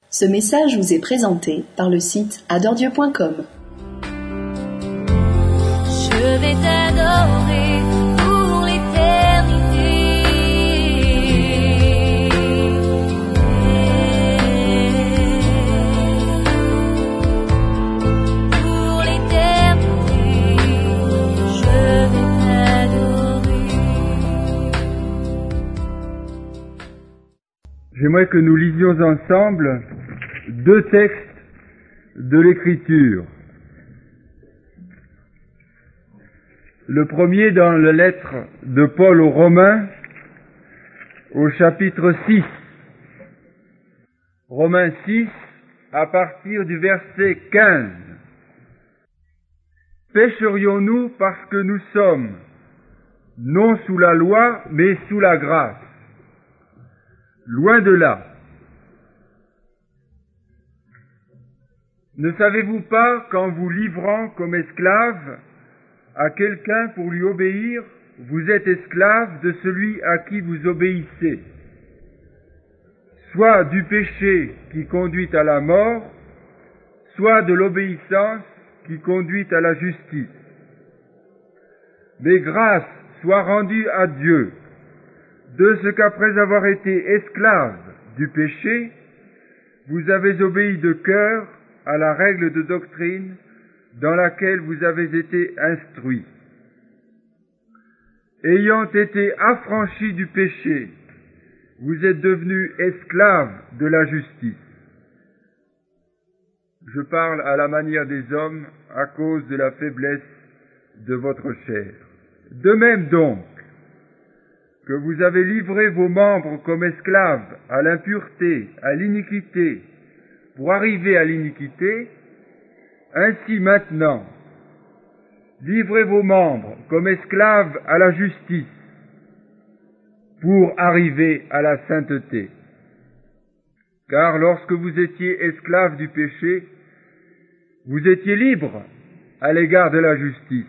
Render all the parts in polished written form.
Ce message vous est présenté par le site adordieu.com. Je vais t'adorer pour l'éternité. Pour l'éternité, je vais t'adorer. J'aimerais que nous lisions ensemble deux textes de l'Écriture. Le premier dans la lettre de Paul aux Romains, au chapitre 6. Romains 6, à partir du verset 15. Pécherions-nous parce que nous sommes non sous la loi, mais sous la grâce? Loin de là. Ne savez-vous pas qu'en vous livrant comme esclave à quelqu'un pour lui obéir, vous êtes esclave de celui à qui vous obéissez, soit du péché qui conduit à la mort, soit de l'obéissance qui conduit à la justice. Mais grâce soit rendue à Dieu, de ce qu'après avoir été esclave du péché, vous avez obéi de cœur à la règle de doctrine dans laquelle vous avez été instruits. Ayant été affranchis du péché, vous êtes devenus esclaves de la justice. Je parle à la manière des hommes à cause de la faiblesse de votre chair. De même donc, que vous avez livré vos membres comme esclaves à l'impureté, à l'iniquité, pour arriver à l'iniquité, ainsi maintenant, livrez vos membres comme esclaves à la justice, pour arriver à la sainteté. Car lorsque vous étiez esclaves du péché, vous étiez libres à l'égard de la justice.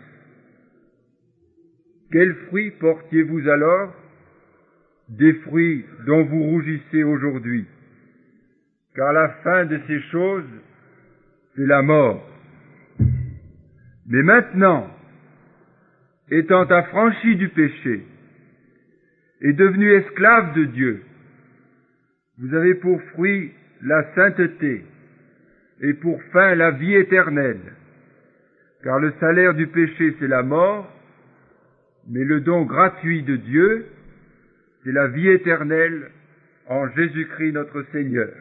Quels fruits portiez-vous alors? Des fruits dont vous rougissez aujourd'hui. Car la fin de ces choses, c'est la mort. Mais maintenant, étant affranchis du péché et devenus esclaves de Dieu, vous avez pour fruit la sainteté et pour fin la vie éternelle. Car le salaire du péché, c'est la mort, mais le don gratuit de Dieu, c'est la vie éternelle en Jésus-Christ notre Seigneur.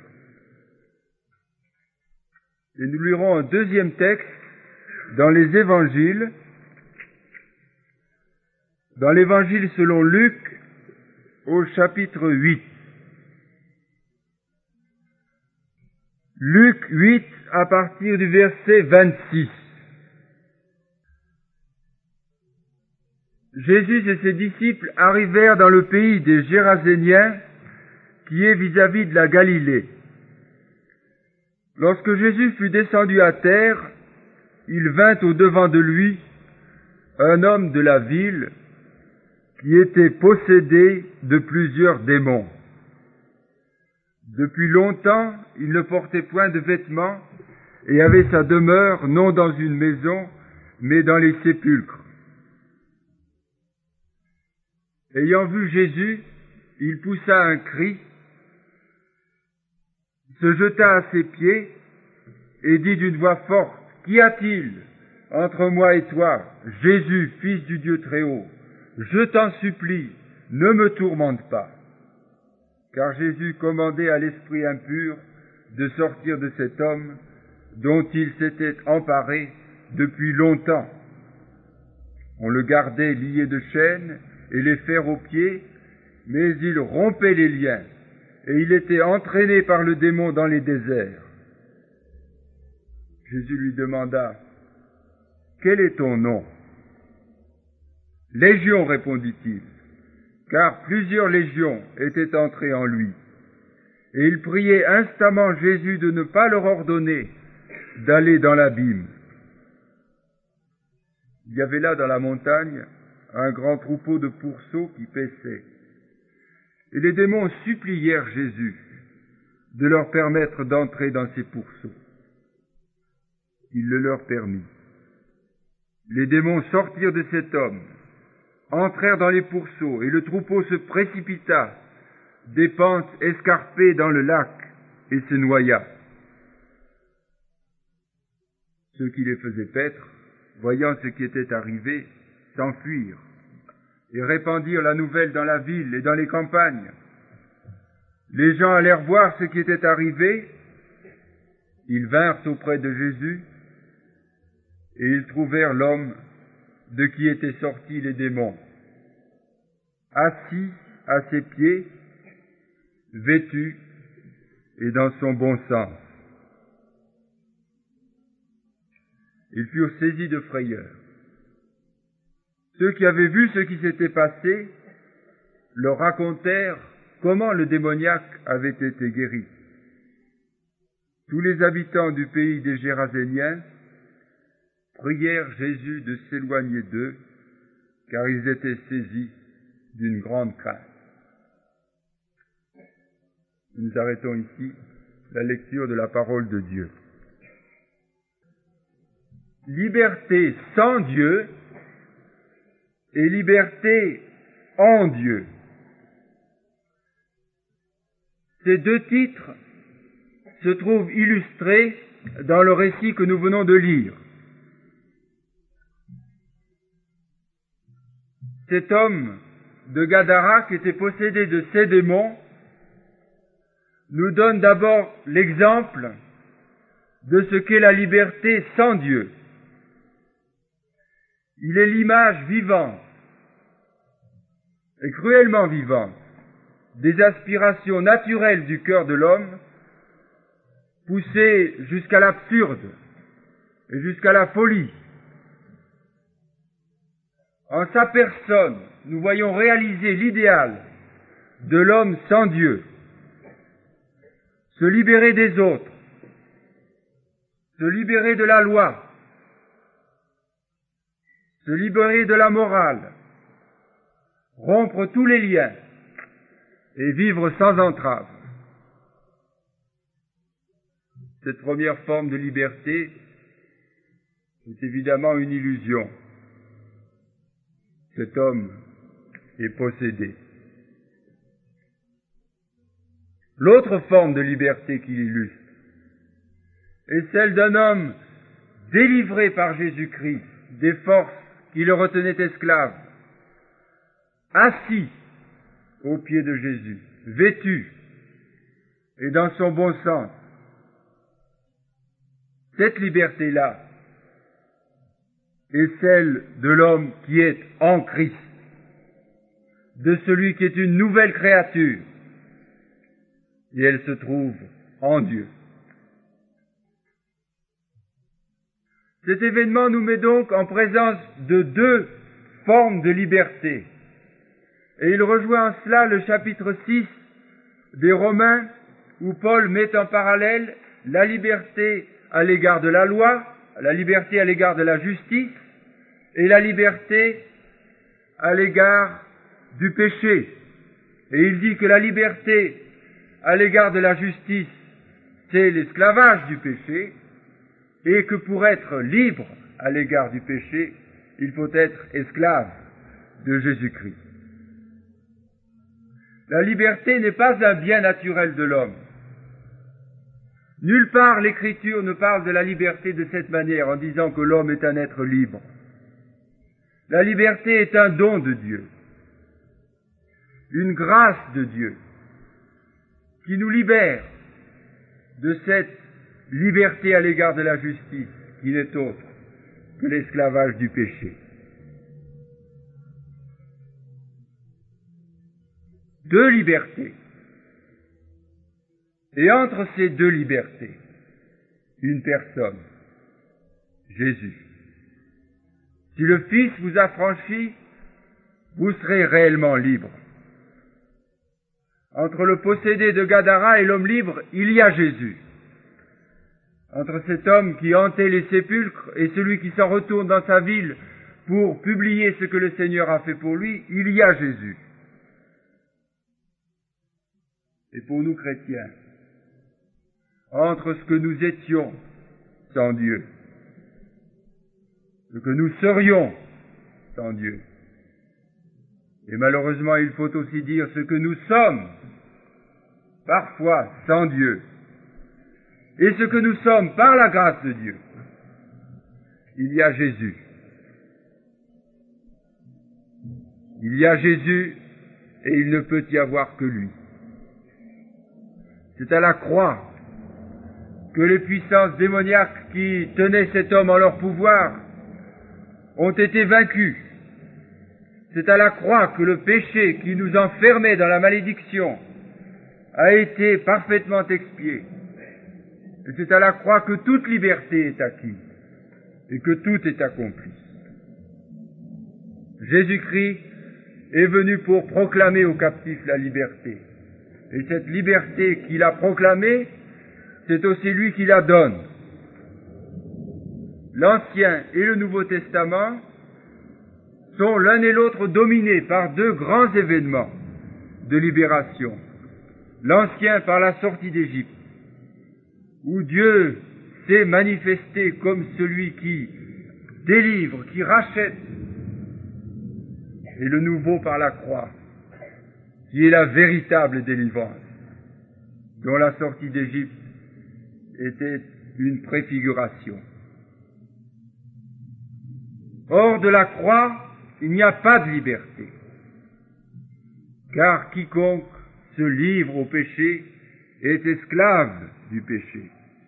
Et nous lirons un deuxième texte dans les évangiles, dans l'évangile selon Luc, au chapitre 8. Luc 8, à partir du verset 26. Jésus et ses disciples arrivèrent dans le pays des Géraséniens, qui est vis-à-vis de la Galilée. Lorsque Jésus fut descendu à terre, il vint au-devant de lui un homme de la ville qui était possédé de plusieurs démons. Depuis longtemps, il ne portait point de vêtements et avait sa demeure non dans une maison, mais dans les sépulcres. Ayant vu Jésus, il poussa un cri, se jeta à ses pieds et dit d'une voix forte, « Qu'y a-t-il entre moi et toi, Jésus, fils du Dieu Très-Haut? Je t'en supplie, ne me tourmente pas. » Car Jésus commandait à l'esprit impur de sortir de cet homme dont il s'était emparé depuis longtemps. On le gardait lié de chaînes et les fers aux pieds, mais il rompait les liens, et il était entraîné par le démon dans les déserts. Jésus lui demanda, « Quel est ton nom ?» « Légion, répondit-il, car plusieurs légions étaient entrées en lui. Et il priait instamment Jésus de ne pas leur ordonner d'aller dans l'abîme. Il y avait là dans la montagne un grand troupeau de pourceaux qui paissaient. Et les démons supplièrent Jésus de leur permettre d'entrer dans ces pourceaux. Il le leur permit. Les démons sortirent de cet homme, entrèrent dans les pourceaux, et le troupeau se précipita des pentes escarpées dans le lac et se noya. Ceux qui les faisaient paître, voyant ce qui était arrivé, s'enfuirent et répandirent la nouvelle dans la ville et dans les campagnes. Les gens allèrent voir ce qui était arrivé. Ils vinrent auprès de Jésus et ils trouvèrent l'homme de qui étaient sortis les démons, assis à ses pieds, vêtu et dans son bon sens. Ils furent saisis de frayeur. Ceux qui avaient vu ce qui s'était passé leur racontèrent comment le démoniaque avait été guéri. Tous les habitants du pays des Géraséniens prièrent Jésus de s'éloigner d'eux, car ils étaient saisis d'une grande crainte. Nous arrêtons ici la lecture de la parole de Dieu. Liberté sans Dieu et liberté en Dieu. Ces deux titres se trouvent illustrés dans le récit que nous venons de lire. Cet homme de Gadara qui était possédé de ces démons nous donne d'abord l'exemple de ce qu'est la liberté sans Dieu. Il est l'image vivante et cruellement vivante des aspirations naturelles du cœur de l'homme, poussées jusqu'à l'absurde et jusqu'à la folie. En sa personne, nous voyons réaliser l'idéal de l'homme sans Dieu, se libérer des autres, se libérer de la loi, se libérer de la morale, rompre tous les liens et vivre sans entrave. Cette première forme de liberté est évidemment une illusion. Cet homme est possédé. L'autre forme de liberté qu'il illustre est celle d'un homme délivré par Jésus-Christ des forces qui le retenaient esclave, assis aux pieds de Jésus, vêtu et dans son bon sens. Cette liberté-là est celle de l'homme qui est en Christ, de celui qui est une nouvelle créature, et elle se trouve en Dieu. Cet événement nous met donc en présence de deux formes de liberté, et il rejoint en cela le chapitre 6 des Romains, où Paul met en parallèle la liberté à l'égard de la loi, la liberté à l'égard de la justice, et la liberté à l'égard du péché. Et il dit que la liberté à l'égard de la justice, c'est l'esclavage du péché, et que pour être libre à l'égard du péché, il faut être esclave de Jésus-Christ. La liberté n'est pas un bien naturel de l'homme. Nulle part l'Écriture ne parle de la liberté de cette manière, en disant que l'homme est un être libre. La liberté est un don de Dieu, une grâce de Dieu, qui nous libère de cette liberté à l'égard de la justice, qui n'est autre que l'esclavage du péché. Deux libertés. Et entre ces deux libertés, une personne, Jésus. Si le Fils vous affranchit, vous serez réellement libre. Entre le possédé de Gadara et l'homme libre, il y a Jésus. Entre cet homme qui hantait les sépulcres et celui qui s'en retourne dans sa ville pour publier ce que le Seigneur a fait pour lui, il y a Jésus. Et pour nous chrétiens, entre ce que nous étions sans Dieu, ce que nous serions sans Dieu. Et malheureusement, il faut aussi dire ce que nous sommes, parfois sans Dieu, et ce que nous sommes par la grâce de Dieu. Il y a Jésus. Il y a Jésus, et il ne peut y avoir que lui. C'est à la croix que les puissances démoniaques qui tenaient cet homme en leur pouvoir ont été vaincues. C'est à la croix que le péché qui nous enfermait dans la malédiction a été parfaitement expié. Et c'est à la croix que toute liberté est acquise et que tout est accompli. Jésus-Christ est venu pour proclamer aux captifs la liberté. Et cette liberté qu'il a proclamée, c'est aussi lui qui la donne. L'Ancien et le Nouveau Testament sont l'un et l'autre dominés par deux grands événements de libération. L'Ancien par la sortie d'Égypte, où Dieu s'est manifesté comme celui qui délivre, qui rachète, et le Nouveau par la croix, qui est la véritable délivrance, dont la sortie d'Égypte était une préfiguration. Hors de la croix, il n'y a pas de liberté, car quiconque se livre au péché est esclave du péché.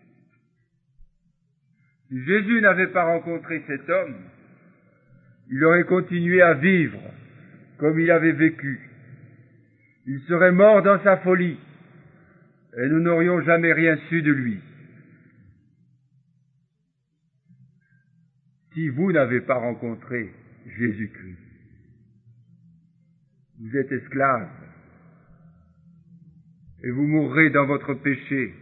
Si Jésus n'avait pas rencontré cet homme, il aurait continué à vivre comme il avait vécu. Il serait mort dans sa folie, et nous n'aurions jamais rien su de lui. Si vous n'avez pas rencontré Jésus-Christ, vous êtes esclave, et vous mourrez dans votre péché,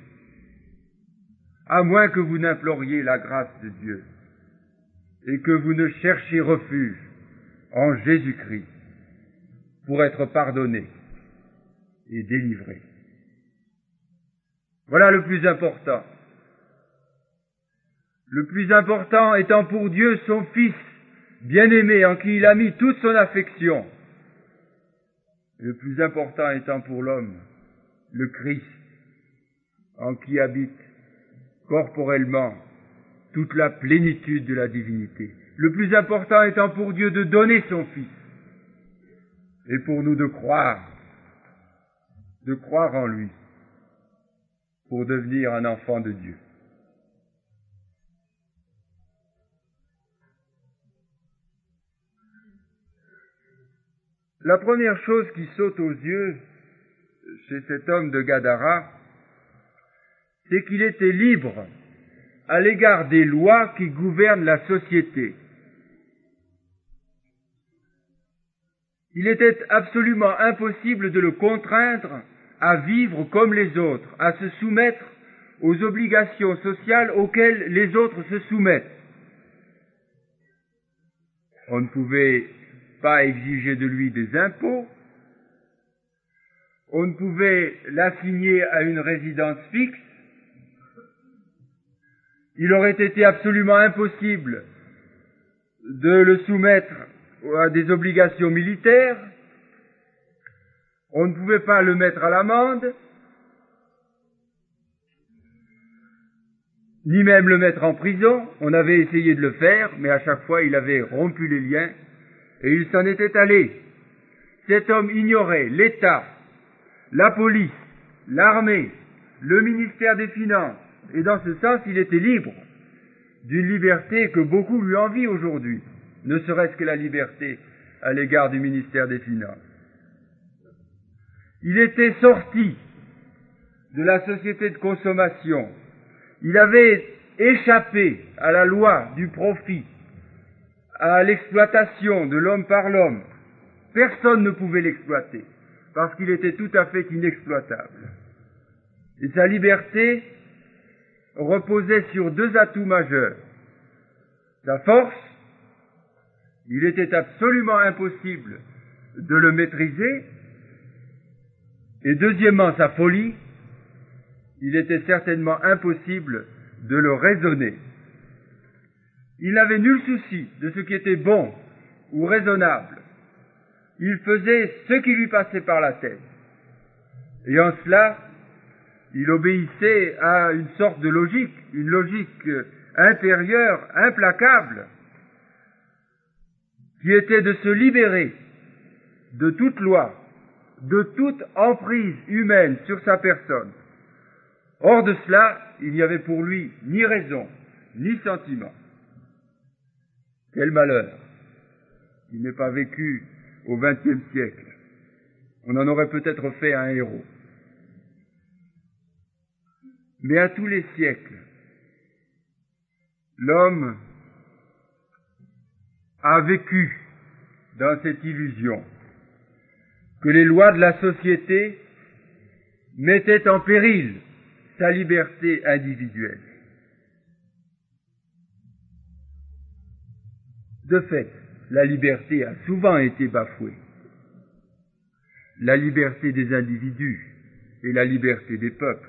à moins que vous n'imploriez la grâce de Dieu, et que vous ne cherchiez refuge en Jésus-Christ pour être pardonné et délivré. Voilà le plus important. Le plus important étant pour Dieu son Fils bien-aimé en qui il a mis toute son affection. Le plus important étant pour l'homme le Christ en qui habite corporellement toute la plénitude de la divinité. Le plus important étant pour Dieu de donner son Fils et pour nous de croire en lui pour devenir un enfant de Dieu. La première chose qui saute aux yeux chez cet homme de Gadara, c'est qu'il était libre à l'égard des lois qui gouvernent la société. Il était absolument impossible de le contraindre à vivre comme les autres, à se soumettre aux obligations sociales auxquelles les autres se soumettent. On ne pouvait pas exiger de lui des impôts, on ne pouvait l'assigner à une résidence fixe, il aurait été absolument impossible de le soumettre à des obligations militaires, on ne pouvait pas le mettre à l'amende, ni même le mettre en prison. On avait essayé de le faire, mais à chaque fois il avait rompu les liens et il s'en était allé. Cet homme ignorait l'État, la police, l'armée, le ministère des Finances, et dans ce sens il était libre d'une liberté que beaucoup lui envient aujourd'hui, ne serait-ce que la liberté à l'égard du ministère des Finances. Il était sorti de la société de consommation. Il avait échappé à la loi du profit, à l'exploitation de l'homme par l'homme. Personne ne pouvait l'exploiter, parce qu'il était tout à fait inexploitable. Et sa liberté reposait sur deux atouts majeurs. Sa force, il était absolument impossible de le maîtriser, et deuxièmement sa folie, il était certainement impossible de le raisonner. Il n'avait nul souci de ce qui était bon ou raisonnable. Il faisait ce qui lui passait par la tête. Et en cela, il obéissait à une sorte de logique, une logique intérieure, implacable, qui était de se libérer de toute loi, de toute emprise humaine sur sa personne. Hors de cela, il n'y avait pour lui ni raison, ni sentiment. Quel malheur! Il n'est pas vécu au XXe siècle. On en aurait peut-être fait un héros. Mais à tous les siècles, l'homme a vécu dans cette illusion que les lois de la société mettaient en péril sa liberté individuelle. De fait, la liberté a souvent été bafouée. La liberté des individus et la liberté des peuples.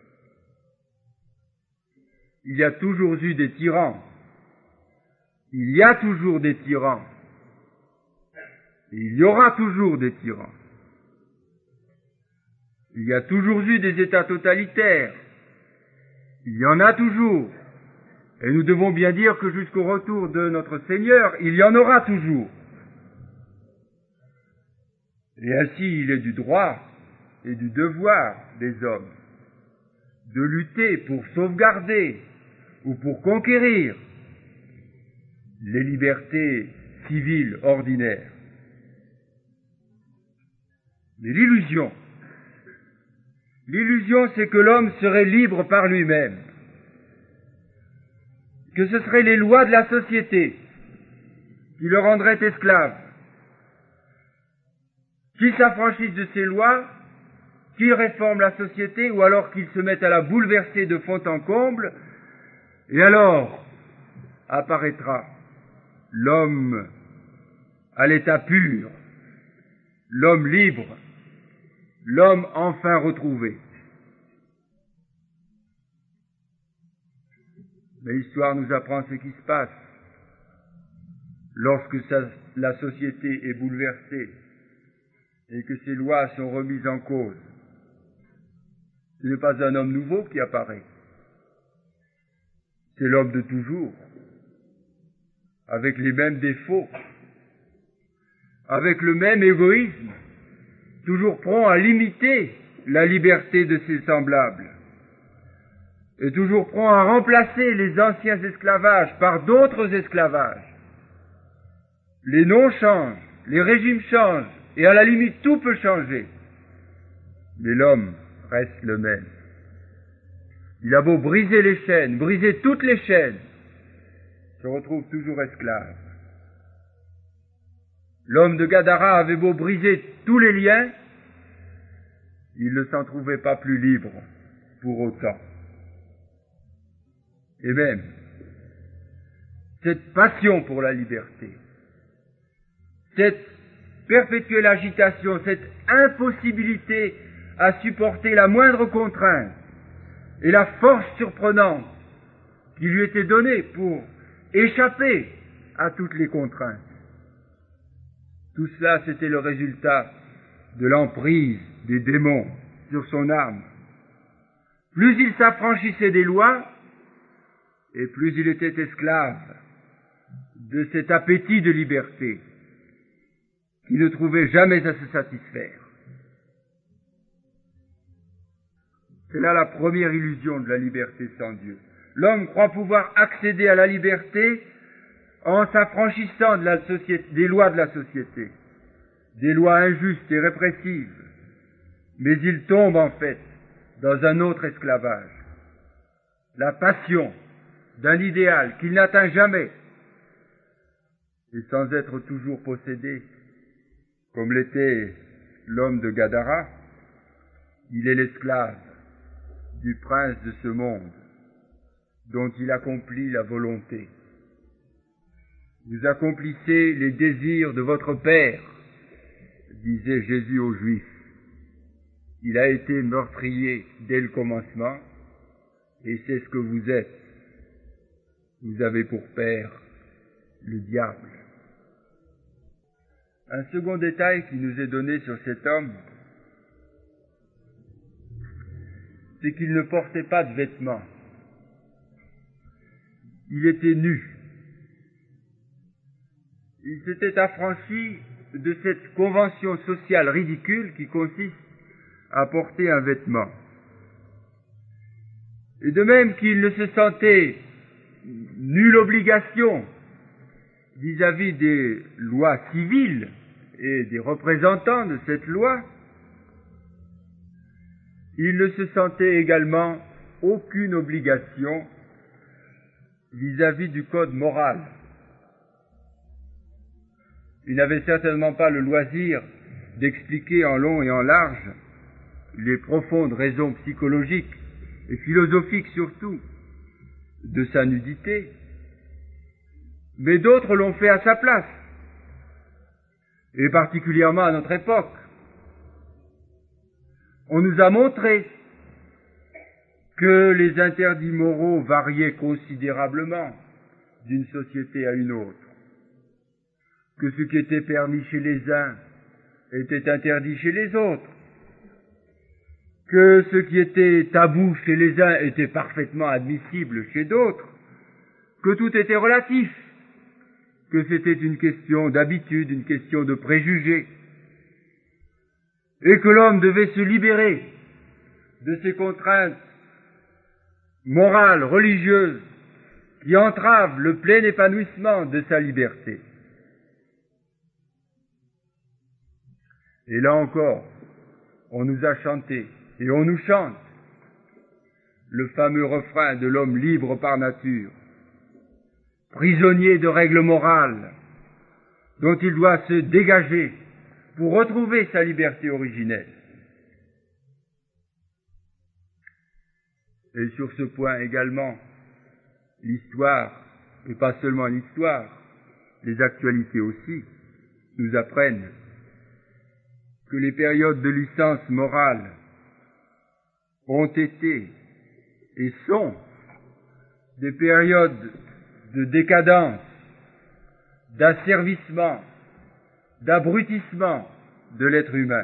Il y a toujours eu des tyrans. Il y a toujours des tyrans. Et il y aura toujours des tyrans. Il y a toujours eu des États totalitaires. Il y en a toujours. Et nous devons bien dire que jusqu'au retour de notre Seigneur, il y en aura toujours. Et ainsi, il est du droit et du devoir des hommes de lutter pour sauvegarder ou pour conquérir les libertés civiles ordinaires. Mais l'illusion, c'est que l'homme serait libre par lui-même, que ce seraient les lois de la société qui le rendraient esclave, qu'il s'affranchisse de ces lois, qu'il réforme la société, ou alors qu'il se mette à la bouleverser de fond en comble, et alors apparaîtra l'homme à l'état pur, l'homme libre, l'homme enfin retrouvé. Mais l'histoire nous apprend ce qui se passe lorsque la société est bouleversée et que ses lois sont remises en cause. Ce n'est pas un homme nouveau qui apparaît, c'est l'homme de toujours, avec les mêmes défauts, avec le même égoïsme, toujours prompt à limiter la liberté de ses semblables, et toujours prompt à remplacer les anciens esclavages par d'autres esclavages. Les noms changent, les régimes changent, et à la limite tout peut changer, mais l'homme reste le même. Il a beau briser les chaînes, briser toutes les chaînes, se retrouve toujours esclave. L'homme de Gadara avait beau briser tous les liens, il ne s'en trouvait pas plus libre pour autant. Et même, cette passion pour la liberté, cette perpétuelle agitation, cette impossibilité à supporter la moindre contrainte et la force surprenante qui lui était donnée pour échapper à toutes les contraintes. Tout cela, c'était le résultat de l'emprise des démons sur son âme. Plus il s'affranchissait des lois, et plus il était esclave de cet appétit de liberté qui ne trouvait jamais à se satisfaire. C'est là la première illusion de la liberté sans Dieu. L'homme croit pouvoir accéder à la liberté en s'affranchissant des lois de la société, des lois injustes et répressives. Mais il tombe en fait dans un autre esclavage, la passion d'un idéal qu'il n'atteint jamais, et sans être toujours possédé, comme l'était l'homme de Gadara, il est l'esclave du prince de ce monde, dont il accomplit la volonté. Vous accomplissez les désirs de votre Père, disait Jésus aux Juifs. Il a été meurtrier dès le commencement, et c'est ce que vous êtes. Vous avez pour père le diable. Un second détail qui nous est donné sur cet homme, c'est qu'il ne portait pas de vêtements. Il était nu. Il s'était affranchi de cette convention sociale ridicule qui consiste à porter un vêtement. Et de même qu'il ne se sentait nulle obligation vis-à-vis des lois civiles et des représentants de cette loi, il ne se sentait également aucune obligation vis-à-vis du code moral. Il n'avait certainement pas le loisir d'expliquer en long et en large les profondes raisons psychologiques et philosophiques surtout de sa nudité, mais d'autres l'ont fait à sa place, et particulièrement à notre époque. On nous a montré que les interdits moraux variaient considérablement d'une société à une autre, que ce qui était permis chez les uns était interdit chez les autres, que ce qui était tabou chez les uns était parfaitement admissible chez d'autres, que tout était relatif, que c'était une question d'habitude, une question de préjugés, et que l'homme devait se libérer de ces contraintes morales, religieuses, qui entravent le plein épanouissement de sa liberté. Et là encore, on nous a chanté, et on nous chante, le fameux refrain de l'homme libre par nature, prisonnier de règles morales, dont il doit se dégager pour retrouver sa liberté originelle. Et sur ce point également, l'histoire, et pas seulement l'histoire, les actualités aussi, nous apprennent que les périodes de licence morale ont été et sont des périodes de décadence, d'asservissement, d'abrutissement de l'être humain.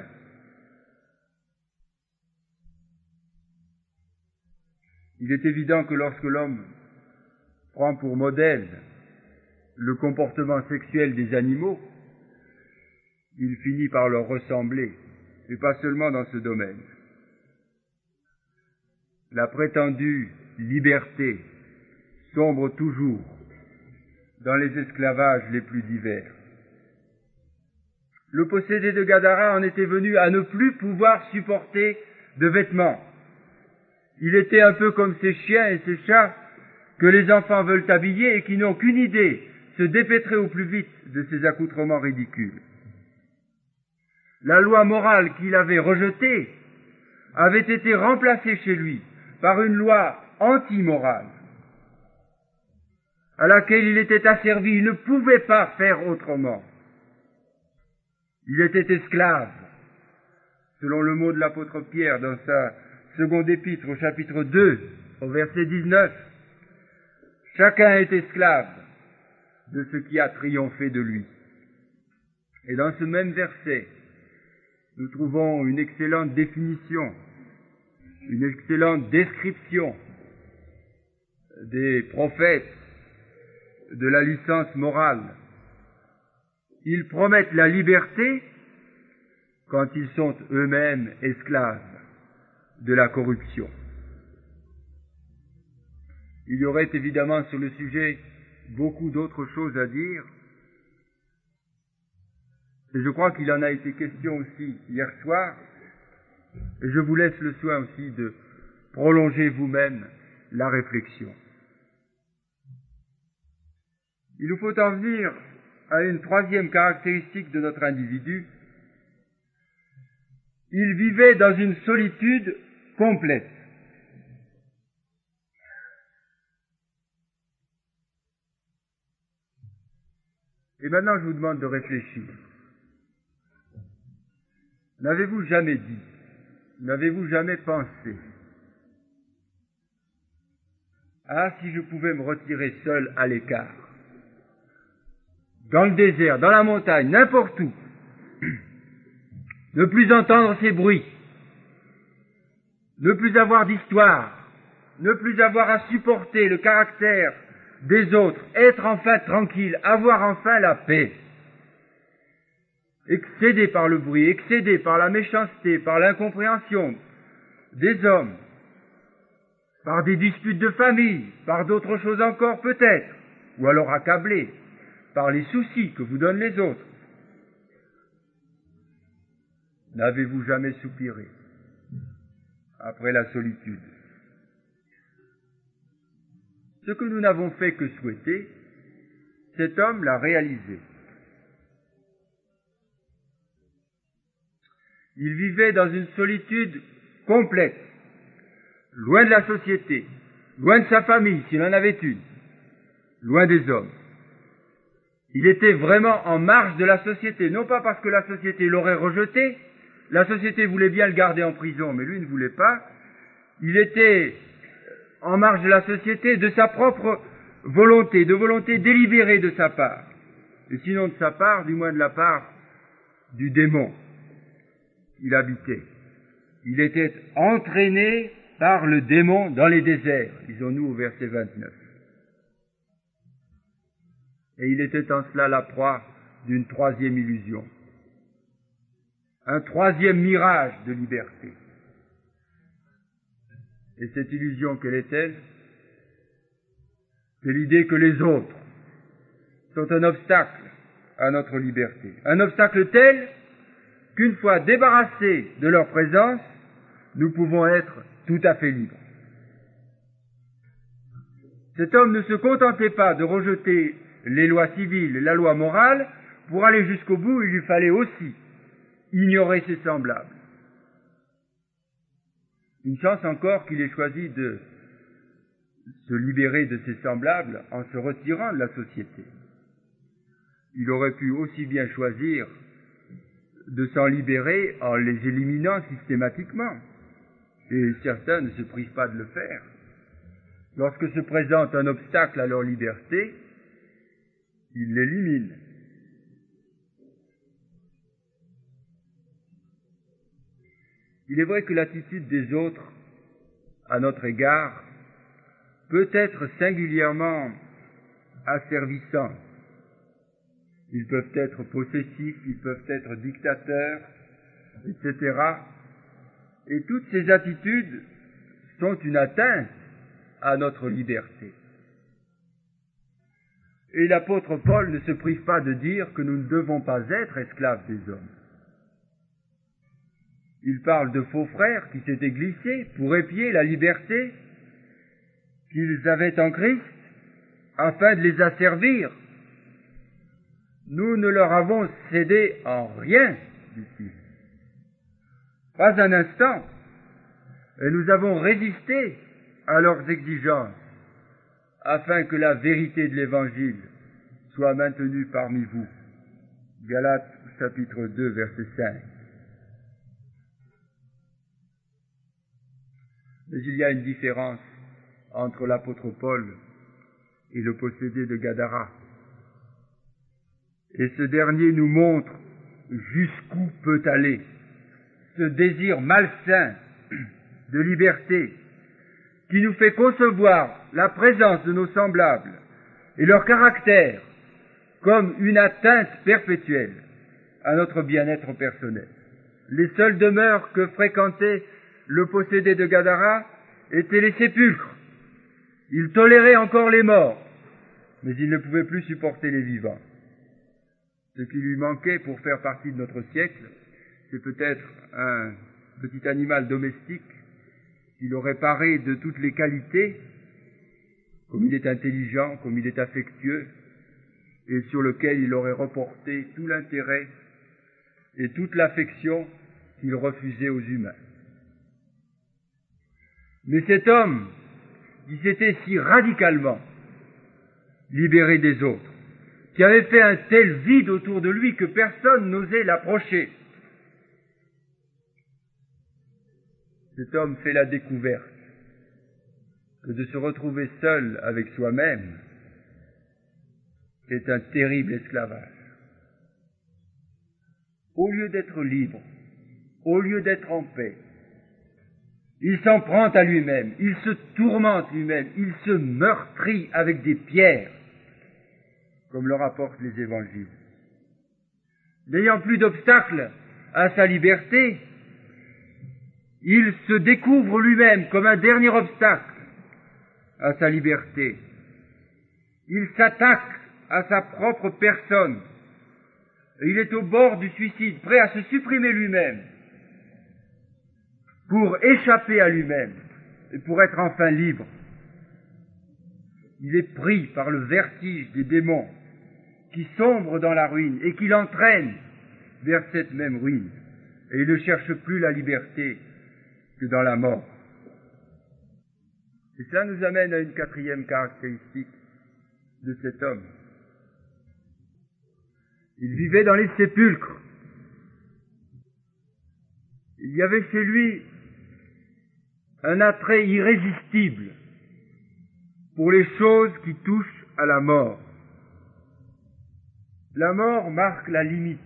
Il est évident que lorsque l'homme prend pour modèle le comportement sexuel des animaux, il finit par leur ressembler, et pas seulement dans ce domaine. La prétendue liberté sombre toujours dans les esclavages les plus divers. Le possédé de Gadara en était venu à ne plus pouvoir supporter de vêtements. Il était un peu comme ces chiens et ces chats que les enfants veulent habiller et qui n'ont qu'une idée, se dépêtrer au plus vite de ces accoutrements ridicules. La loi morale qu'il avait rejetée avait été remplacée chez lui par une loi anti-morale, à laquelle il était asservi, il ne pouvait pas faire autrement. Il était esclave, selon le mot de l'apôtre Pierre dans sa seconde épître au chapitre 2, au verset 19. Chacun est esclave de ce qui a triomphé de lui. Et dans ce même verset, nous trouvons une excellente définition, une excellente description des prophètes de la licence morale. Ils promettent la liberté quand ils sont eux-mêmes esclaves de la corruption. Il y aurait évidemment sur le sujet beaucoup d'autres choses à dire, et je crois qu'il en a été question aussi hier soir, et je vous laisse le soin aussi de prolonger vous-même la réflexion. Il nous faut en venir à une troisième caractéristique de notre individu. Il vivait dans une solitude complète. Et maintenant, je vous demande de réfléchir. N'avez-vous jamais dit N'avez-vous jamais pensé: ah, si je pouvais me retirer seul à l'écart, dans le désert, dans la montagne, n'importe où, ne plus entendre ces bruits, ne plus avoir d'histoire, ne plus avoir à supporter le caractère des autres, être enfin tranquille, avoir enfin la paix. Excédé par le bruit, excédé par la méchanceté, par l'incompréhension des hommes, par des disputes de famille, par d'autres choses encore peut-être, ou alors accablé par les soucis que vous donnent les autres. N'avez-vous jamais soupiré après la solitude? Ce que nous n'avons fait que souhaiter, cet homme l'a réalisé. Il vivait dans une solitude complète, loin de la société, loin de sa famille, s'il en avait une, loin des hommes. Il était vraiment en marge de la société, non pas parce que la société l'aurait rejeté, la société voulait bien le garder en prison, mais lui ne voulait pas. Il était en marge de la société de sa propre volonté, de volonté délibérée de sa part, et sinon de sa part, du moins de la part du démon. Il habitait. Il était entraîné par le démon dans les déserts, lisons-nous au verset 29. Et il était en cela la proie d'une troisième illusion, un troisième mirage de liberté. Et cette illusion, quelle est-elle? C'est l'idée que les autres sont un obstacle à notre liberté, un obstacle tel qu'une fois débarrassés de leur présence, nous pouvons être tout à fait libres. Cet homme ne se contentait pas de rejeter les lois civiles et la loi morale. Pour aller jusqu'au bout, il lui fallait aussi ignorer ses semblables. Une chance encore qu'il ait choisi de se libérer de ses semblables en se retirant de la société. Il aurait pu aussi bien choisir de s'en libérer en les éliminant systématiquement. Et certains ne se privent pas de le faire. Lorsque se présente un obstacle à leur liberté, ils l'éliminent. Il est vrai que l'attitude des autres à notre égard peut être singulièrement asservissante. Ils peuvent être possessifs, ils peuvent être dictateurs, etc. Et toutes ces attitudes sont une atteinte à notre liberté. Et l'apôtre Paul ne se prive pas de dire que nous ne devons pas être esclaves des hommes. Il parle de faux frères qui s'étaient glissés pour épier la liberté qu'ils avaient en Christ afin de les asservir. Nous ne leur avons cédé en rien, dit-il. Pas un instant. Et nous avons résisté à leurs exigences afin que la vérité de l'Évangile soit maintenue parmi vous. Galates chapitre 2 verset 5. Mais il y a une différence entre l'apôtre Paul et le possédé de Gadara. Et ce dernier nous montre jusqu'où peut aller ce désir malsain de liberté qui nous fait concevoir la présence de nos semblables et leur caractère comme une atteinte perpétuelle à notre bien-être personnel. Les seules demeures que fréquentait le possédé de Gadara étaient les sépulcres. Il tolérait encore les morts, mais il ne pouvait plus supporter les vivants. Ce qui lui manquait pour faire partie de notre siècle, c'est peut-être un petit animal domestique qui l'aurait paré de toutes les qualités, comme il est intelligent, comme il est affectueux, et sur lequel il aurait reporté tout l'intérêt et toute l'affection qu'il refusait aux humains. Mais cet homme, qui s'était si radicalement libéré des autres, qui avait fait un tel vide autour de lui que personne n'osait l'approcher, cet homme fait la découverte que de se retrouver seul avec soi-même est un terrible esclavage. Au lieu d'être libre, au lieu d'être en paix, il s'en prend à lui-même, il se tourmente lui-même, il se meurtrit avec des pierres, comme le rapportent les évangiles. N'ayant plus d'obstacle à sa liberté, il se découvre lui-même comme un dernier obstacle à sa liberté. Il s'attaque à sa propre personne. Et il est au bord du suicide, prêt à se supprimer lui-même pour échapper à lui-même et pour être enfin libre. Il est pris par le vertige des démons qui sombrent dans la ruine et qui l'entraînent vers cette même ruine. Et il ne cherche plus la liberté que dans la mort. Et cela nous amène à une quatrième caractéristique de cet homme. Il vivait dans les sépulcres. Il y avait chez lui un attrait irrésistible pour les choses qui touchent à la mort. La mort marque la limite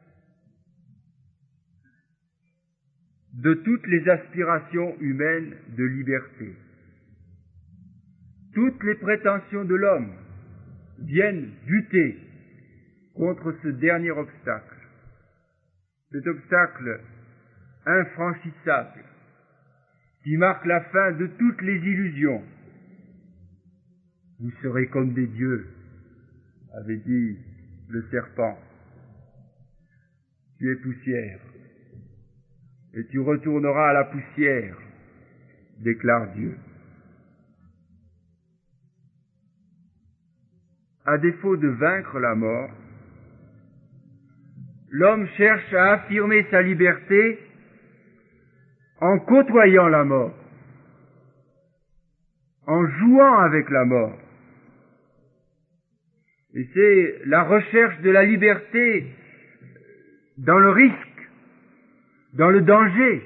de toutes les aspirations humaines de liberté. Toutes les prétentions de l'homme viennent buter contre ce dernier obstacle, cet obstacle infranchissable qui marque la fin de toutes les illusions. Vous serez comme des dieux, avait dit le serpent. Tu es poussière, et tu retourneras à la poussière, déclare Dieu. À défaut de vaincre la mort, l'homme cherche à affirmer sa liberté en côtoyant la mort, en jouant avec la mort. Et c'est la recherche de la liberté dans le risque, dans le danger.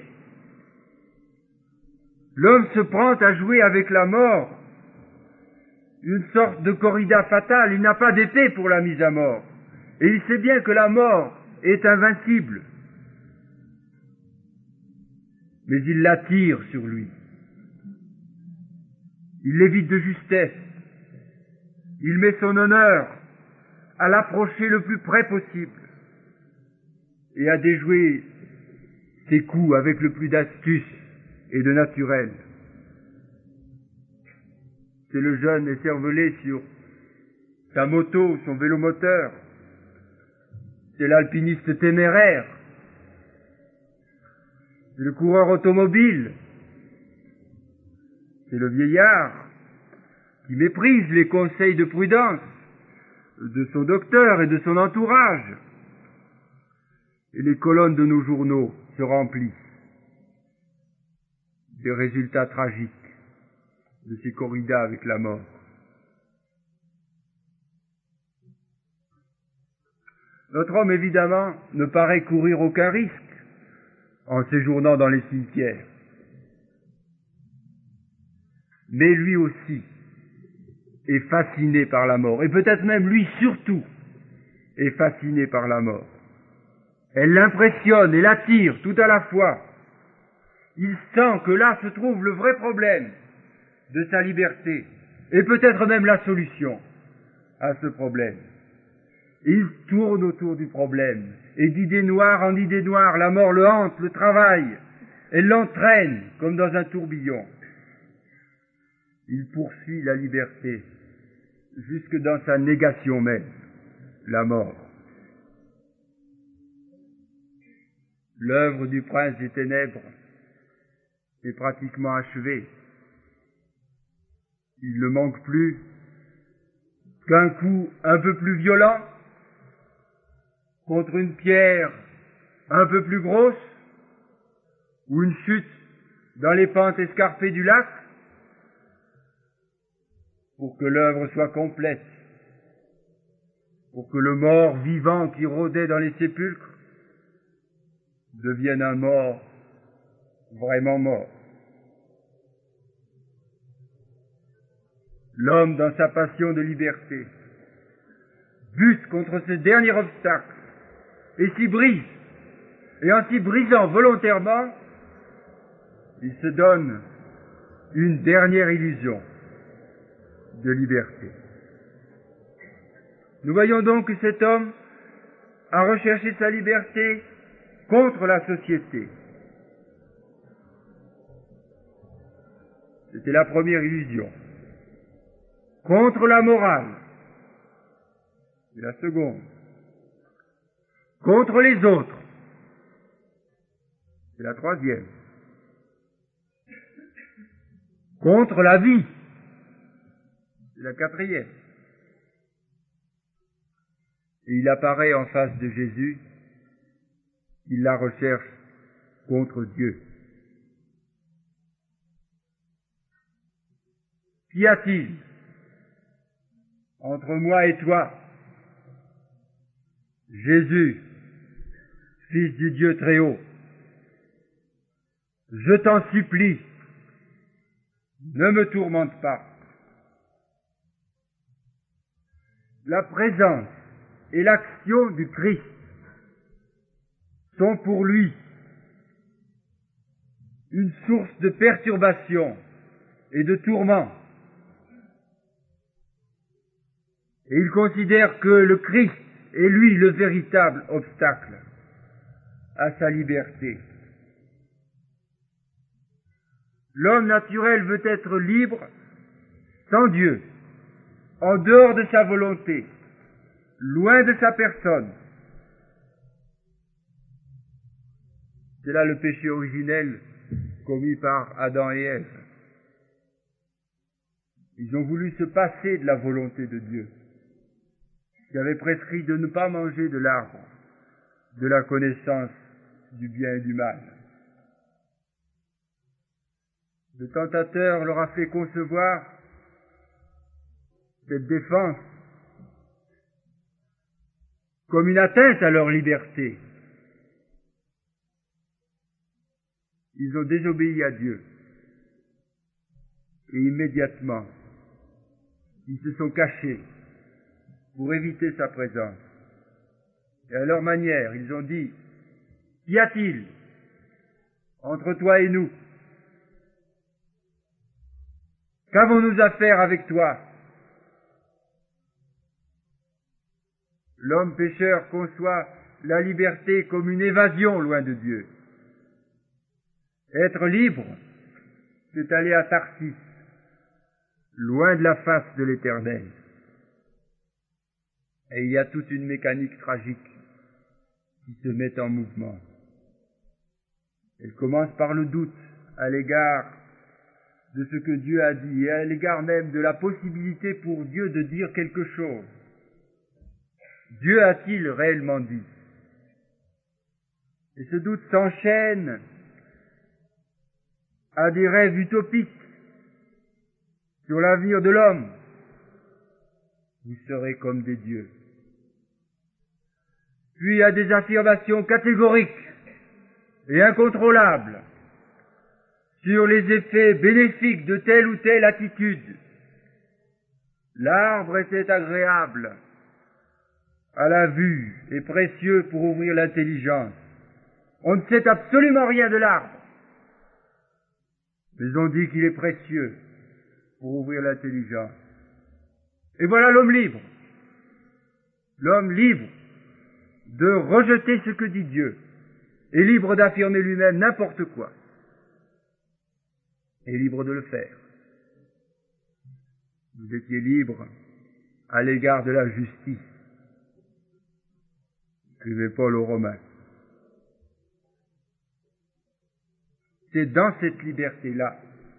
L'homme se prend à jouer avec la mort, une sorte de corrida fatale. Il n'a pas d'épée pour la mise à mort. Et il sait bien que la mort est invincible. Mais il l'attire sur lui. Il l'évite de justesse. Il met son honneur à l'approcher le plus près possible et à déjouer ses coups avec le plus d'astuce et de naturel. C'est le jeune écervelé sur sa moto, son vélomoteur. C'est l'alpiniste téméraire. C'est le coureur automobile. C'est le vieillard qui méprise les conseils de prudence de son docteur et de son entourage. Et les colonnes de nos journaux se remplissent des résultats tragiques de ces corridas avec la mort. Notre homme, évidemment, ne paraît courir aucun risque en séjournant dans les cimetières. Mais lui aussi est fasciné par la mort, et peut-être même lui surtout est fasciné par la mort. Elle l'impressionne et l'attire tout à la fois. Il sent que là se trouve le vrai problème de sa liberté, et peut-être même la solution à ce problème. Et il tourne autour du problème, et d'idée noire en idée noire, la mort le hante, le travaille, elle l'entraîne comme dans un tourbillon. Il poursuit la liberté jusque dans sa négation même, la mort. L'œuvre du prince des ténèbres est pratiquement achevée. Il ne manque plus qu'un coup un peu plus violent contre une pierre un peu plus grosse ou une chute dans les pentes escarpées du lac pour que l'œuvre soit complète, pour que le mort vivant qui rôdait dans les sépulcres devienne un mort vraiment mort. L'homme, dans sa passion de liberté, bute contre ce dernier obstacle et s'y brise. Et en s'y brisant volontairement, il se donne une dernière illusion de liberté. Nous voyons donc que cet homme a recherché sa liberté contre la société. C'était la première illusion. Contre la morale. C'est la seconde. Contre les autres. C'est la troisième. Contre la vie. C'est la quatrième. Et il apparaît en face de Jésus, il la recherche contre Dieu. Qu'y a-t-il entre moi et toi, Jésus, Fils du Dieu très haut? Je t'en supplie, ne me tourmente pas. La présence et l'action du Christ sont pour lui une source de perturbation et de tourment. Et il considère que le Christ est lui le véritable obstacle à sa liberté. L'homme naturel veut être libre sans Dieu, en dehors de sa volonté, loin de sa personne. C'est là le péché originel commis par Adam et Ève. Ils ont voulu se passer de la volonté de Dieu, qui avait prescrit de ne pas manger de l'arbre de la connaissance du bien et du mal. Le tentateur leur a fait concevoir cette défense comme une atteinte à leur liberté. Ils ont désobéi à Dieu. Et immédiatement, ils se sont cachés pour éviter sa présence. Et à leur manière, ils ont dit, « Qu'y a-t-il entre toi et nous? Qu'avons-nous à faire avec toi ?» L'homme pécheur conçoit la liberté comme une évasion loin de Dieu. Être libre, c'est aller à Tarsis, loin de la face de l'Éternel. Et il y a toute une mécanique tragique qui se met en mouvement. Elle commence par le doute à l'égard de ce que Dieu a dit, et à l'égard même de la possibilité pour Dieu de dire quelque chose. Dieu a-t-il réellement dit? Et ce doute s'enchaîne à des rêves utopiques sur l'avenir de l'homme. Vous serez comme des dieux. Puis à des affirmations catégoriques et incontrôlables sur les effets bénéfiques de telle ou telle attitude. L'arbre était agréable à la vue et précieux pour ouvrir l'intelligence. On ne sait absolument rien de l'arbre, mais on dit qu'il est précieux pour ouvrir l'intelligence. Et voilà l'homme libre. L'homme libre de rejeter ce que dit Dieu, et libre d'affirmer lui-même n'importe quoi, et libre de le faire. Vous étiez libre à l'égard de la justice, écrivait Paul aux Romains. C'est dans cette liberté-là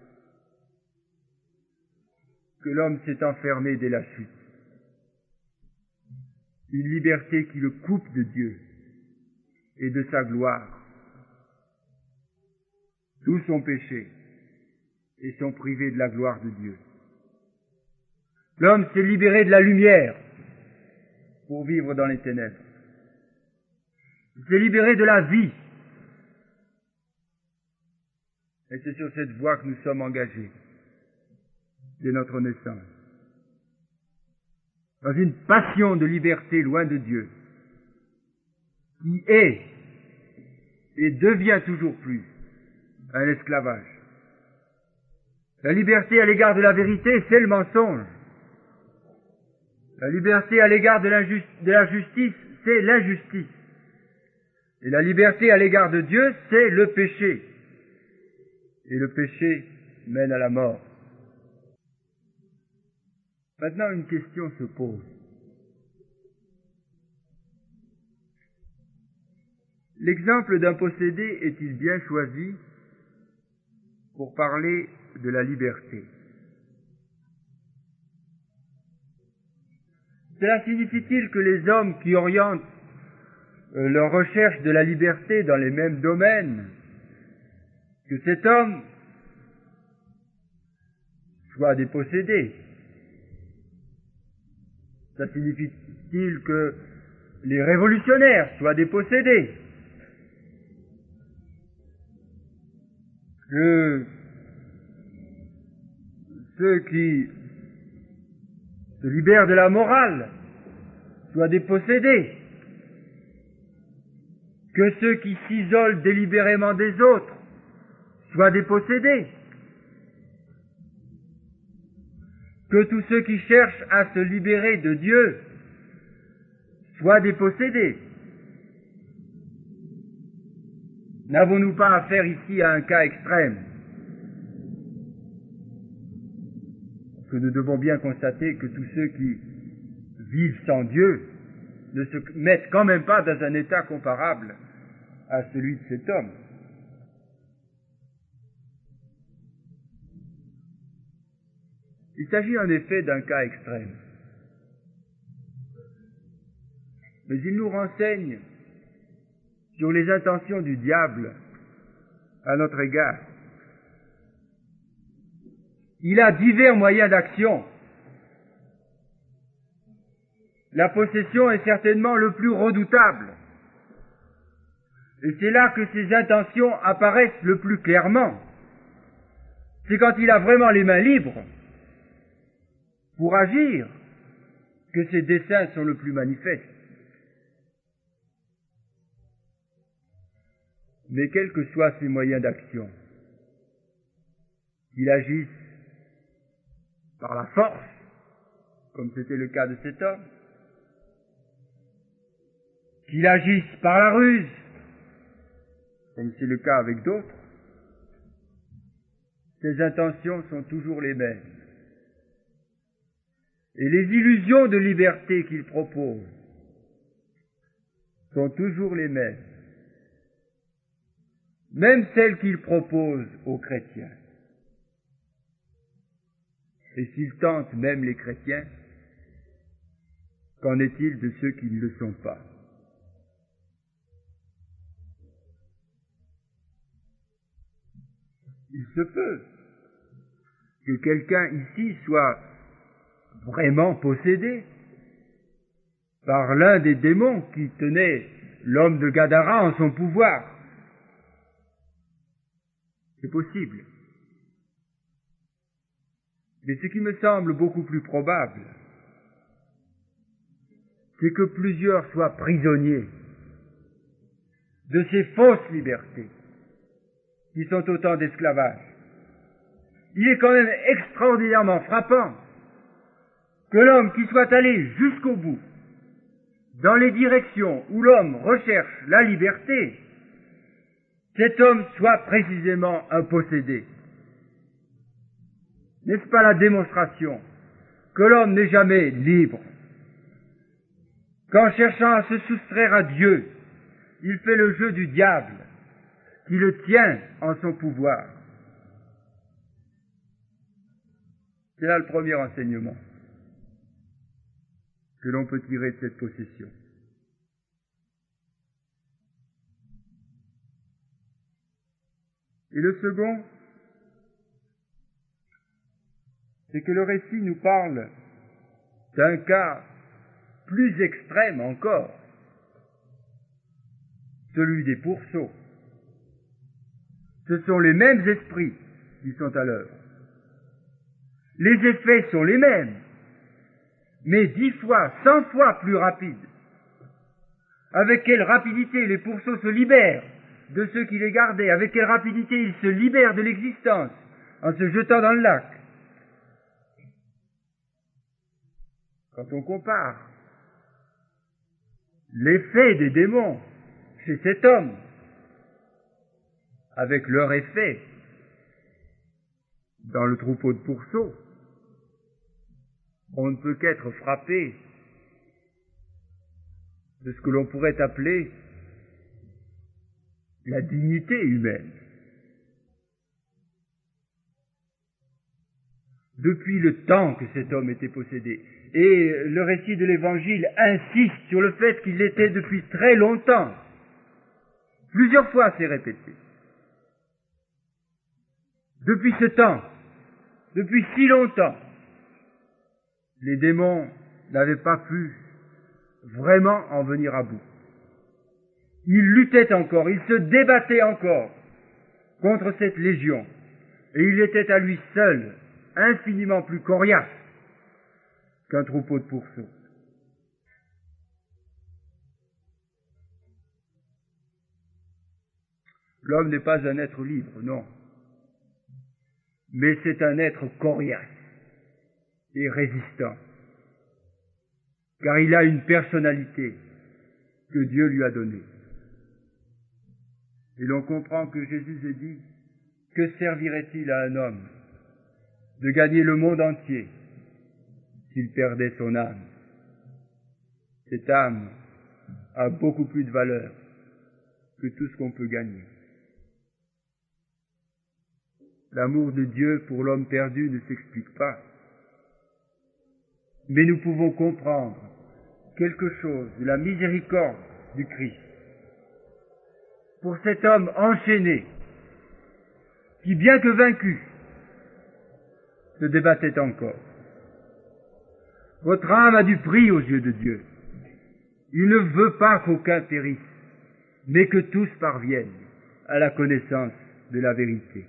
que l'homme s'est enfermé dès la chute. Une liberté qui le coupe de Dieu et de sa gloire. Tous sont péchés et sont privés de la gloire de Dieu. L'homme s'est libéré de la lumière pour vivre dans les ténèbres. Il s'est libéré de la vie Et c'est sur cette voie que nous sommes engagés dès notre naissance. Dans une passion de liberté loin de Dieu, qui est et devient toujours plus un esclavage. La liberté à l'égard de la vérité, c'est le mensonge. La liberté à l'égard de la justice, c'est l'injustice. Et la liberté à l'égard de Dieu, c'est le péché. Et le péché mène à la mort. Maintenant, une question se pose. L'exemple d'un possédé est-il bien choisi pour parler de la liberté? Cela signifie-t-il que les hommes qui orientent leur recherche de la liberté dans les mêmes domaines, que cet homme soit des possédés? Ça signifie-t-il que les révolutionnaires soient des possédés? Que ceux qui se libèrent de la morale soient des possédés? Que ceux qui s'isolent délibérément des autres soient des possédés? Que tous ceux qui cherchent à se libérer de Dieu soient des possédés? N'avons-nous pas affaire ici à un cas extrême? Parce que nous devons bien constater que tous ceux qui vivent sans Dieu ne se mettent quand même pas dans un état comparable à celui de cet homme. Il s'agit en effet d'un cas extrême. Mais il nous renseigne sur les intentions du diable à notre égard. Il a divers moyens d'action. La possession est certainement le plus redoutable. Et c'est là que ses intentions apparaissent le plus clairement. C'est quand il a vraiment les mains libres pour agir que ses desseins sont le plus manifestes. Mais quels que soient ses moyens d'action, qu'il agisse par la force, comme c'était le cas de cet homme, qu'il agisse par la ruse, comme c'est le cas avec d'autres, ses intentions sont toujours les mêmes. Et les illusions de liberté qu'il propose sont toujours les mêmes. Même celles qu'il propose aux chrétiens. Et s'il tente même les chrétiens, qu'en est-il de ceux qui ne le sont pas? Il se peut que quelqu'un ici soit vraiment possédé par l'un des démons qui tenait l'homme de Gadara en son pouvoir. C'est possible. Mais ce qui me semble beaucoup plus probable, c'est que plusieurs soient prisonniers de ces fausses libertés qui sont autant d'esclavage. Il est quand même extraordinairement frappant que l'homme qui soit allé jusqu'au bout dans les directions où l'homme recherche la liberté, cet homme soit précisément un possédé. N'est-ce pas la démonstration que l'homme n'est jamais libre? Qu'en cherchant à se soustraire à Dieu, il fait le jeu du diable, qui le tient en son pouvoir. C'est là le premier enseignement que l'on peut tirer de cette possession. Et le second, c'est que le récit nous parle d'un cas plus extrême encore, celui des pourceaux. Ce sont les mêmes esprits qui sont à l'œuvre. Les effets sont les mêmes, mais 10 fois, 100 fois plus rapides. Avec quelle rapidité les pourceaux se libèrent de ceux qui les gardaient, avec quelle rapidité ils se libèrent de l'existence en se jetant dans le lac. Quand on compare l'effet des démons chez cet homme avec leur effet dans le troupeau de pourceaux, on ne peut qu'être frappé de ce que l'on pourrait appeler la dignité humaine. Depuis le temps que cet homme était possédé, et le récit de l'Évangile insiste sur le fait qu'il l'était depuis très longtemps. Plusieurs fois c'est répété. Depuis ce temps, depuis si longtemps, les démons n'avaient pas pu vraiment en venir à bout. Ils luttaient encore, ils se débattaient encore contre cette légion, et il était à lui seul infiniment plus coriace qu'un troupeau de pourceaux. L'homme n'est pas un être libre, non, mais c'est un être coriace et résistant, car il a une personnalité que Dieu lui a donnée. Et l'on comprend que Jésus a dit, que servirait-il à un homme de gagner le monde entier s'il perdait son âme? Cette âme a beaucoup plus de valeur que tout ce qu'on peut gagner. L'amour de Dieu pour l'homme perdu ne s'explique pas, mais nous pouvons comprendre quelque chose de la miséricorde du Christ pour cet homme enchaîné qui, bien que vaincu, se débattait encore. Votre âme a du prix aux yeux de Dieu. Il ne veut pas qu'aucun périsse, mais que tous parviennent à la connaissance de la vérité.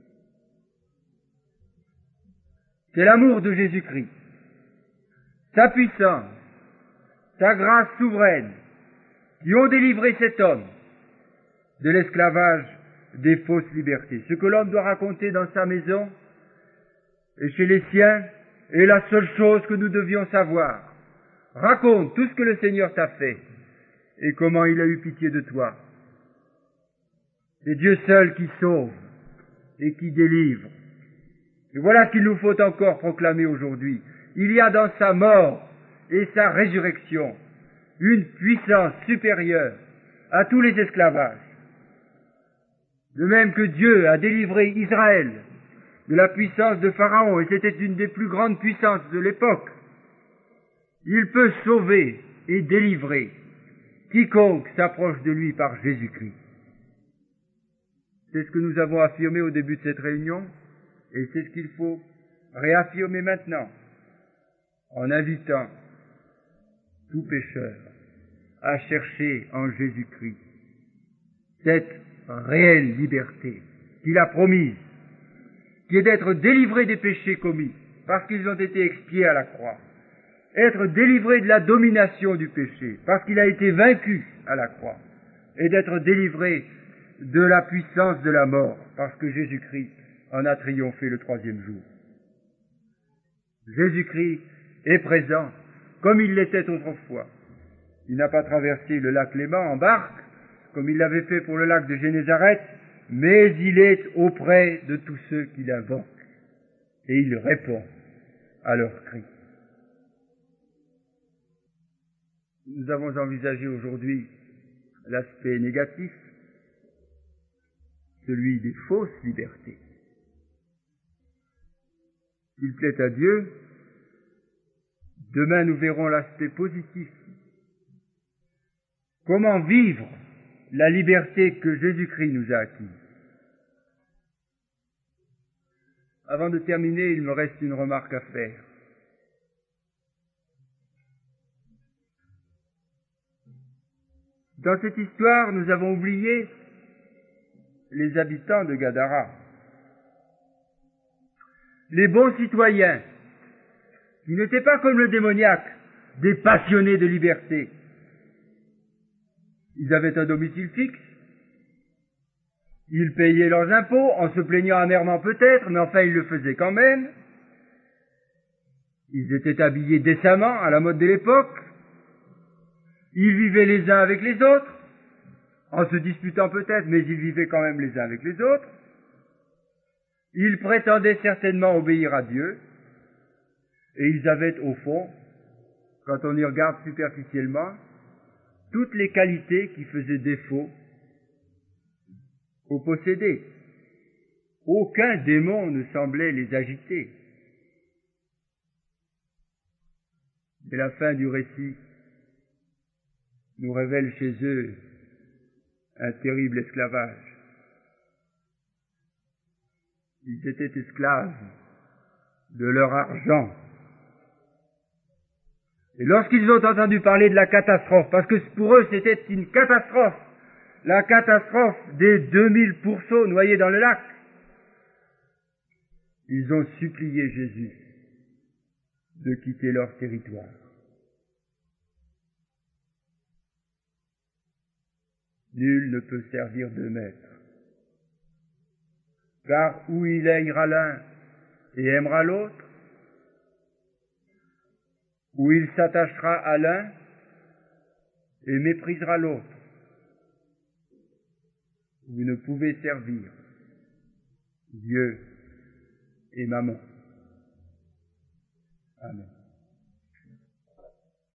C'est l'amour de Jésus-Christ, sa puissance, sa grâce souveraine, qui ont délivré cet homme de l'esclavage des fausses libertés. Ce que l'homme doit raconter dans sa maison et chez les siens est la seule chose que nous devions savoir. Raconte tout ce que le Seigneur t'a fait et comment il a eu pitié de toi. C'est Dieu seul qui sauve et qui délivre. Et voilà ce qu'il nous faut encore proclamer aujourd'hui. Il y a dans sa mort et sa résurrection une puissance supérieure à tous les esclavages. De même que Dieu a délivré Israël de la puissance de Pharaon, et c'était une des plus grandes puissances de l'époque, il peut sauver et délivrer quiconque s'approche de lui par Jésus-Christ. C'est ce que nous avons affirmé au début de cette réunion, et c'est ce qu'il faut réaffirmer maintenant, en invitant tout pécheur à chercher en Jésus-Christ cette réelle liberté qu'il a promise, qui est d'être délivré des péchés commis, parce qu'ils ont été expiés à la croix, être délivré de la domination du péché, parce qu'il a été vaincu à la croix, et d'être délivré de la puissance de la mort, parce que Jésus-Christ en a triomphé le 3e jour. Jésus-Christ est présent, comme il l'était autrefois. Il n'a pas traversé le lac Léman en barque, comme il l'avait fait pour le lac de Génézareth, mais il est auprès de tous ceux qui l'invoquent, et il répond à leurs cris. Nous avons envisagé aujourd'hui l'aspect négatif, celui des fausses libertés. S'il plaît à Dieu, demain nous verrons l'aspect positif. Comment vivre la liberté que Jésus-Christ nous a acquise. Avant de terminer, il me reste une remarque à faire. Dans cette histoire, nous avons oublié les habitants de Gadara. Les bons citoyens, qui n'étaient pas comme le démoniaque, des passionnés de liberté. Ils avaient un domicile fixe, ils payaient leurs impôts, en se plaignant amèrement peut-être, mais enfin ils le faisaient quand même. Ils étaient habillés décemment, à la mode de l'époque. Ils vivaient les uns avec les autres, en se disputant peut-être, mais ils vivaient quand même les uns avec les autres. Ils prétendaient certainement obéir à Dieu, et ils avaient au fond, quand on y regarde superficiellement, toutes les qualités qui faisaient défaut aux possédés. Aucun démon ne semblait les agiter. Et la fin du récit nous révèle chez eux un terrible esclavage. Ils étaient esclaves de leur argent. Et lorsqu'ils ont entendu parler de la catastrophe, parce que pour eux c'était une catastrophe, la catastrophe des 2000 pourceaux noyés dans le lac, ils ont supplié Jésus de quitter leur territoire. Nul ne peut servir de maître, car ou il haïra l'un et aimera l'autre, ou il s'attachera à l'un et méprisera l'autre. Vous ne pouvez servir Dieu et Mammon. Amen.